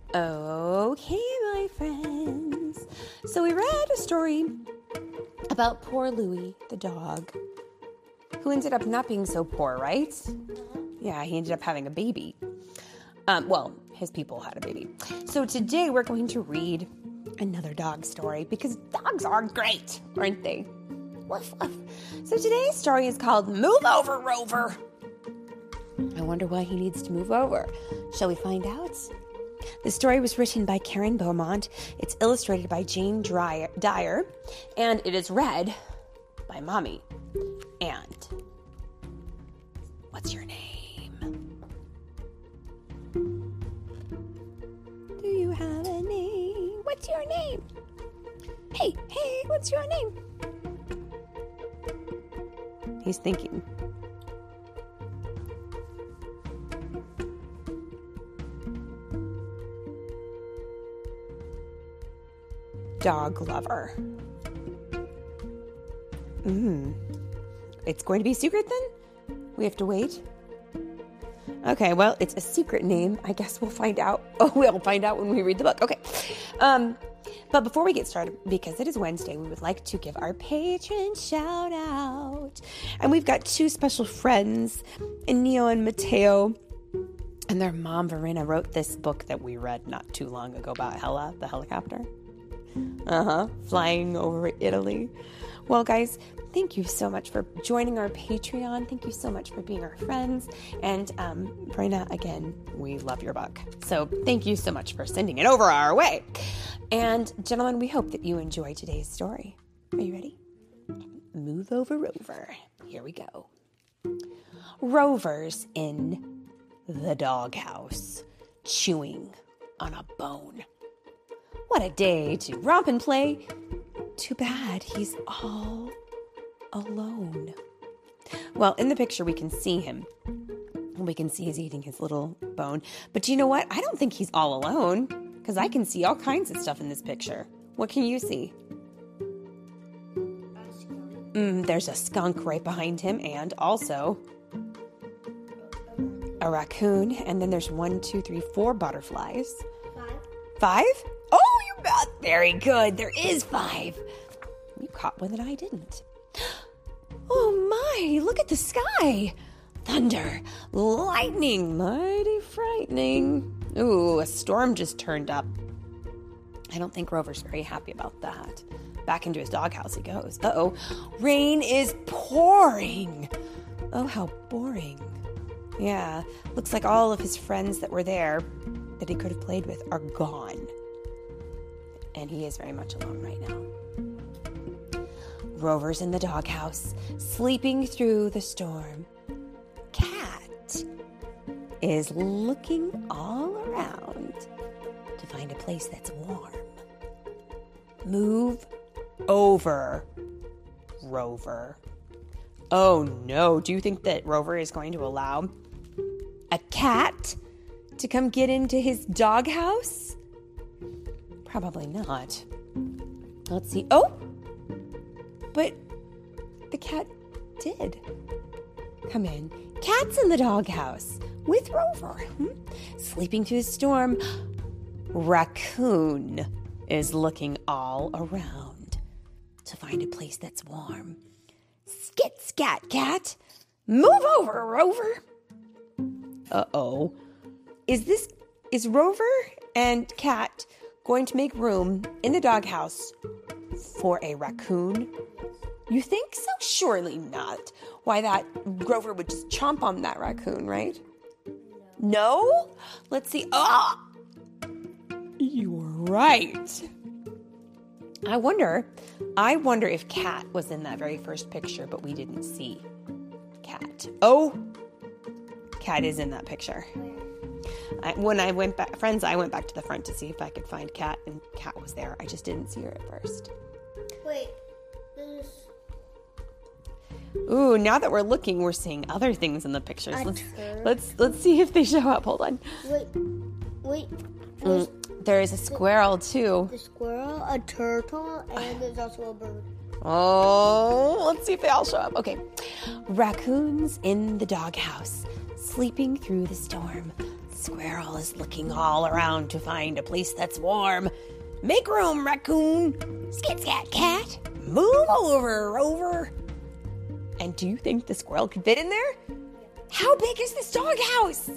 Okay, my friends. So we read a story about poor Louie, the dog, who ended up not being so poor, right? Yeah, he ended up having a baby. His people had a baby. So today we're going to read another dog story because dogs are great, aren't they? Woof, woof. So today's story is called Move Over, Rover. I wonder why he needs to move over. Shall we find out? The story was written by Karen Beaumont. It's illustrated by Jane Dyer, and it is read by Mommy. And what's your name? Do you have a name? What's your name? Hey, what's your name? He's thinking. Dog lover. It's going to be a secret then? We have to wait? Okay, well, it's a secret name. I guess we'll find out. Oh, we'll find out when we read the book. Okay. But before we get started, because it is Wednesday, we would like to give our patron shout out. And we've got two special friends, Neo and Mateo. And their mom, Verena, wrote this book that we read not too long ago about Hella, the helicopter. Flying over Italy. Well, guys, thank you so much for joining our Patreon. Thank you so much for being our friends. And Verena, again, we love your book. So thank you so much for sending it over our way. And gentlemen, we hope that you enjoy today's story. Are you ready? Move over, Rover. Here we go. Rover's in the doghouse, chewing on a bone. What a day to romp and play. Too bad he's all alone. Well, in the picture, we can see him. We can see he's eating his little bone. But you know what? I don't think he's all alone because I can see all kinds of stuff in this picture. What can you see? There's a skunk right behind him and also a raccoon. And then there's 1, 2, 3, 4 butterflies. 5? Oh, you got very good. There is 5. You caught one that I didn't. Oh my, look at the sky. Thunder, lightning, mighty frightening. Ooh, a storm just turned up. I don't think Rover's very happy about that. Back into his doghouse he goes. Uh-oh, rain is pouring. Oh, how boring. Yeah, looks like all of his friends that were there that he could have played with are gone. And he is very much alone right now. Rover's in the doghouse, sleeping through the storm. Cat is looking all around to find a place that's warm. Move over, Rover. Oh no, do you think that Rover is going to allow a cat to come get into his doghouse? Probably not. Let's see. Oh! But the cat did come in. Cat's in the doghouse with Rover. Sleeping through the storm. Raccoon is looking all around to find a place that's warm. Skit, scat, cat. Move over, Rover. Uh-oh. Is Rover and Cat going to make room in the doghouse for a raccoon? You think so? Surely not. Why, that Rover would just chomp on that raccoon, right? No? Let's see. Ah! You were right. I wonder if Cat was in that very first picture, but we didn't see Cat. Oh, Cat is in that picture. When I went back, friends, I went back to the front to see if I could find Cat, and Cat was there. I just didn't see her at first. Wait, Ooh, now that we're looking, we're seeing other things in the pictures. Let's see if they show up. Hold on. Wait. There is a squirrel too. The squirrel, a turtle, and there's also a bird. Oh, let's see if they all show up. Okay. Raccoon's in the doghouse, sleeping through the storm. Squirrel is looking all around to find a place that's warm. Make room, raccoon. Skit, scat, cat. Move over, Rover. And do you think the squirrel could fit in there? How big is this doghouse?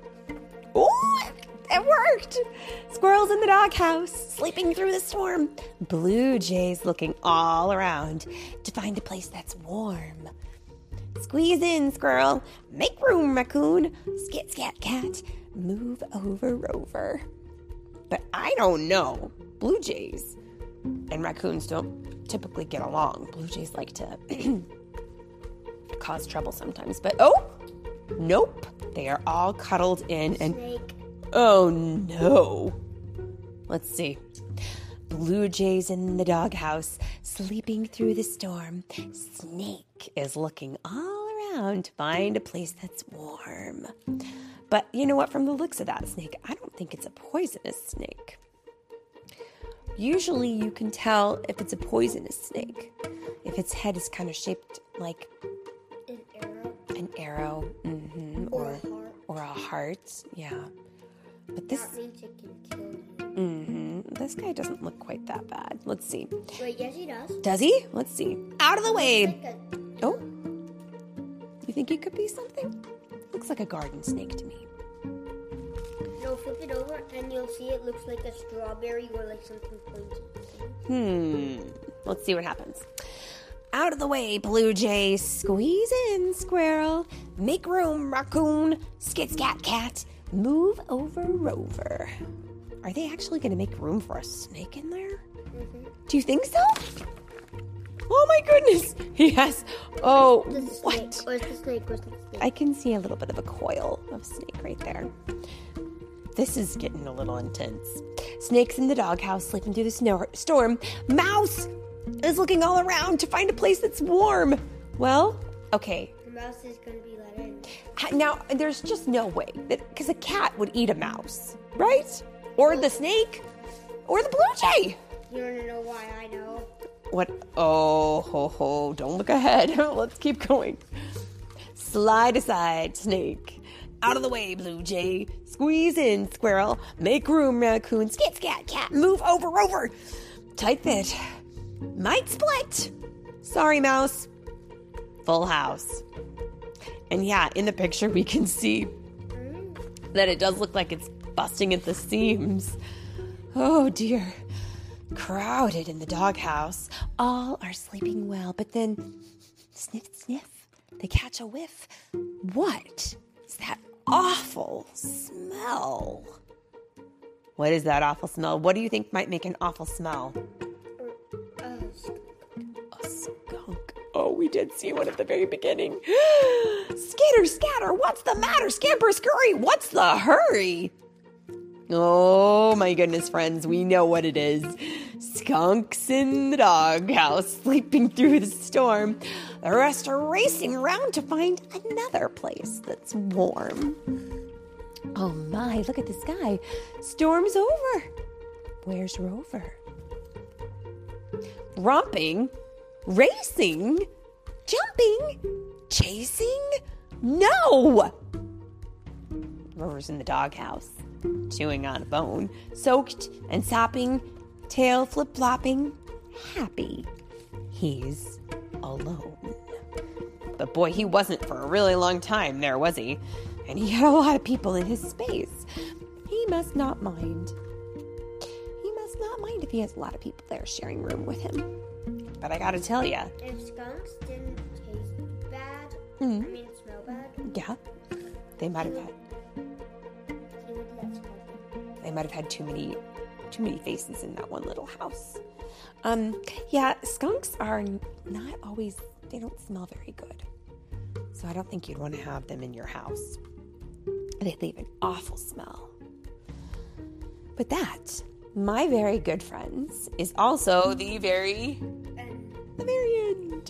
Oh, it worked. Squirrel's in the doghouse, sleeping through the storm. Blue Jay's looking all around to find a place that's warm. Squeeze in, squirrel. Make room, raccoon. Skit, scat, cat. Move over, Rover. But I don't know. Blue jays and raccoons don't typically get along. Blue jays like to cause trouble sometimes. But nope. They are all cuddled in and Snake. oh no. Let's see. Blue Jay's in the doghouse, sleeping through the storm. Snake is looking all around to find a place that's warm. But you know what? From the looks of that snake, I don't think it's a poisonous snake. Usually you can tell if it's a poisonous snake if its head is kind of shaped like An arrow. an arrow, Or a heart. or a heart. Yeah. But this That means it can kill you. this guy doesn't look quite that bad. Let's see. Wait, yes, he does. Does he? Let's see. Out of the way. Like a- Oh. You think he could be something? Looks like a garden snake to me. No, flip it over and you'll see it looks like a strawberry or like something pointy. Let's see what happens. Out of the way, Blue Jay. Squeeze in, squirrel. Make room, raccoon. Skit, scat, cat. Move over, Rover. Are they actually going to make room for a snake in there? Do you think so? Oh my goodness. Yes. Oh, The snake. what? Where's the snake? Where's the snake? I can see a little bit of a coil of snake right there. This is getting a little intense. Snake's in the doghouse, sleeping through the storm. Mouse is looking all around to find a place that's warm. Well, okay. The mouse is going to be let in. Now, there's just no way that, because a cat would eat a mouse, right? Or the snake, or the blue jay. You want to know why I know? What? Oh, ho, ho. Don't look ahead. Let's keep going. Slide aside, snake. Out of the way, Blue Jay. Squeeze in, squirrel. Make room, raccoon. Skit, scat, cat. Move over, Rover. Tight fit. Might split. Sorry, mouse. Full house. And yeah, in the picture we can see that it does look like it's busting at the seams. Oh, dear. Crowded in the doghouse. All are sleeping well, but then sniff, sniff. They catch a whiff. What is that awful smell? What is that awful smell? What do you think might make an awful smell? A skunk. Oh, we did see one at the very beginning. Skitter, scatter, what's the matter? Scamper, scurry, what's the hurry? Oh my goodness, friends, we know what it is. Skunks in the doghouse, sleeping through the storm. The rest are racing around to find another place that's warm. Oh my, look at the sky. Storm's over. Where's Rover? Romping? Racing? Jumping? Chasing? No! Rover's in the doghouse, chewing on a bone, soaked and sopping, tail flip-flopping, happy. He's alone. But boy, he wasn't for a really long time there, was he? And he had a lot of people in his space. He must not mind. He must not mind if he has a lot of people there sharing room with him. But I gotta tell you, If skunks didn't taste bad, smell bad, yeah, they might have had he would let skunk. They might have had too many faces in that one little house. Yeah, skunks are not always, they don't smell very good. So I don't think you'd want to have them in your house. They leave an awful smell. But that, my very good friends, is also the very end.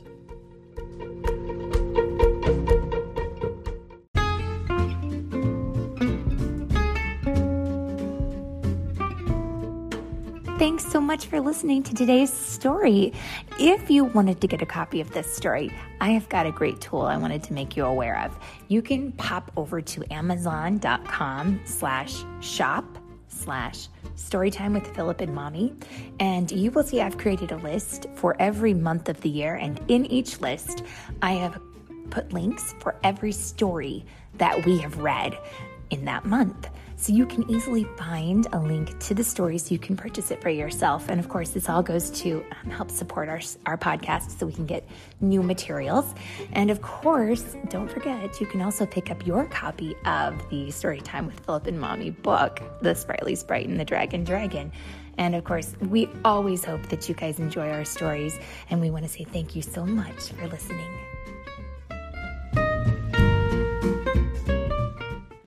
thanks so much for listening to today's story. If you wanted to get a copy of this story, I have got a great tool I wanted to make you aware of. You can pop over to amazon.com/shop/Storytime with Philip and Mommy, and you will see I've created a list for every month of the year, and in each list, I have put links for every story that we have read in that month. So you can easily find a link to the story so you can purchase it for yourself. And of course, this all goes to help support our podcast so we can get new materials. And of course, don't forget, you can also pick up your copy of the Storytime with Philip and Mommy book, The Sprightly Sprite and the Dragon Dragon. And of course, we always hope that you guys enjoy our stories. And we want to say thank you so much for listening.